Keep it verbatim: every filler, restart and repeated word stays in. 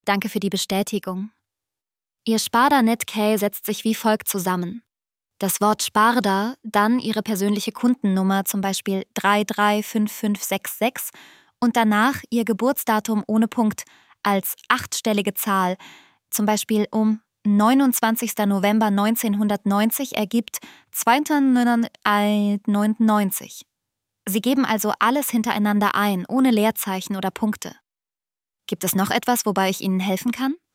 Danke für die Bestätigung. Ihr Sparda-Net-Key setzt sich wie folgt zusammen. Das Wort Sparda, dann Ihre persönliche Kundennummer, zum Beispiel drei drei fünf fünf sechs sechs und danach Ihr Geburtsdatum ohne Punkt als achtstellige Zahl, zum Beispiel um neunundzwanzigster November neunzehnhundertneunzig ergibt zweihundertneunundneunzig. Sie geben also alles hintereinander ein, ohne Leerzeichen oder Punkte. Gibt es noch etwas, wobei ich Ihnen helfen kann?